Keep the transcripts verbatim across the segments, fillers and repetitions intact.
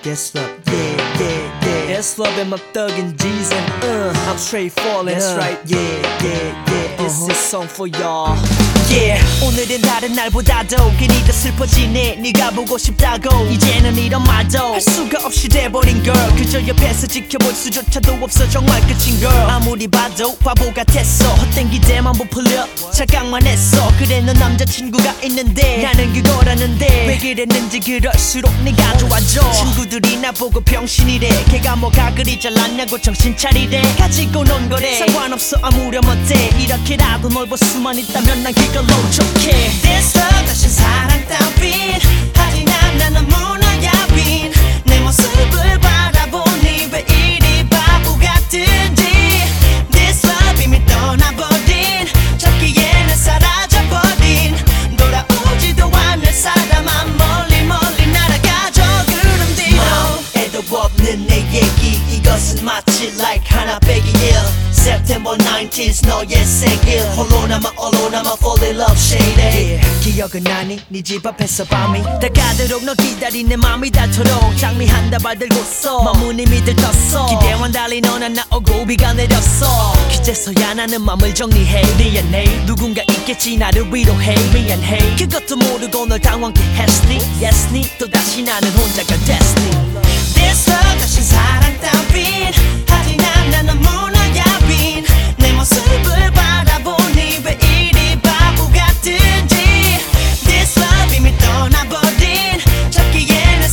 This love, yeah, yeah, yeah. This love and my thuggin' G's and uh, I'm straight falling. That's uh, right, yeah, yeah, yeah. This uh-huh. is song for y'all. Yeah, 오늘은 다른 날보다도 괜히 더 슬퍼지네. 네가 보고 싶다고 이제는 이런 말도 할 수가 없이 돼버린 girl. 그저 옆에서 지켜볼 수조차도 없어. 정말 끝인 girl. 아무리 봐도 바보 같았어. 헛된 기대만 부풀려 착각만 했어. 그래 넌 남자친구가 있는데 나는 그거라는데 왜 그랬는지 그럴수록 네가 좋아져. 친구들이 나보고 병신이래. 걔가 뭐가 그리 잘났냐고 정신 차리래. 가지고 논 거래 상관없어 아무렴 어때. 이렇게라도 널 볼 수만 있다면 난 그걸로 좋게. This love 다시 사랑 따윈 하지만 난 너무나 야윈. 내 모습을 바라보니 왜 이리 바보 같은지. This love 이미 떠나버린 찾기에는 사라져버린 돌아오지도 않을 사람만 멀리 멀리 날아가죠. 구름 뒤로 애도 없는 내 얘기 이것은 마치 like 하나 빼기 일 September nineteenth 너의 생일 홀로 남아 홀로 남아 fall in love shady. yeah. 기억은 나니 네 집 앞에서 밤이 다가도록 너 기다린 내 맘이 닳도록 장미 한 다발 들고서 맘은 이미 들떴어. 기대와 달리 넌 안 나오고 비가 내렸어. 그제서야 나는 맘을 정리해. 미안해 누군가 있겠지 나를 위로해. 미안해 그것도 모르고 널 당황케 했으니 yes 니 또다시 나는 혼자가 됐으니. This love 다시 사랑 따윈 하지만 난 너무나 야윈. 내 모습을 바라보니 왜 이리 바보 같은지. This love 이미 떠나버린 찾기에는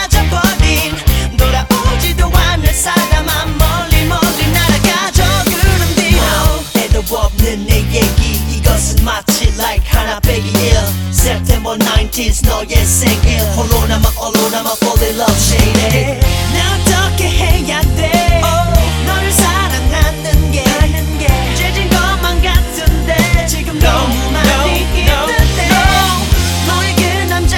사라져버린 돌아오지도 않을 사람만 멀리 멀리 날아가죠. 구름 뒤로 애도 없는 내 얘기 이것은 마치 like 하나 빼기 일 September nineteenth 너의 생일 홀로 남아 홀로 남아 fall in love shady. 나 어떻게 해야 돼 너를 사랑하는 게 죄진 것만 같은데 지금 너무 많이 힘든데 너의 그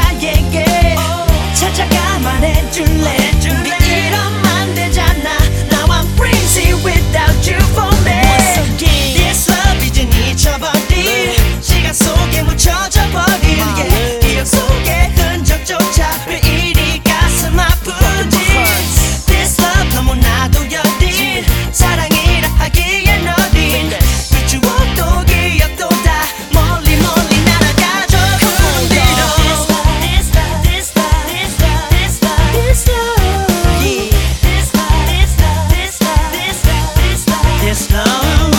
남자에게 찾아가 말해줄래. 우리 이러면 되잖아. Now I'm crazy without you for me. This love 이젠 잊혀버린 시간 속에 묻혀져 버린 yeah. 기억 속에 흔적조차 왜 이리 가슴 아픈지. This love 너무나도 여린 사랑이라 하기엔 어린 그 추억도 기억도 다 멀리 멀리 날아가죠. 구름 뒤로 This love This love This love This love This love yeah. This love This love This love This love This love This love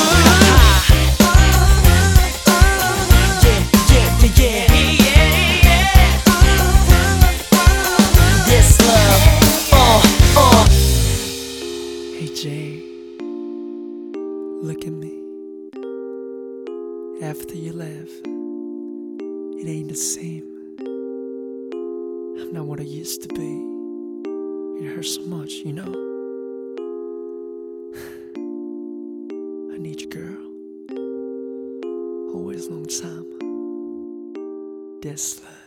yeah yeah yeah yeah. This love uh uh. Hey Jay, look at me. After you left, it ain't the same. I'm not what I used to be. It hurts so much, you know. I need you, girl. Always long time. This love.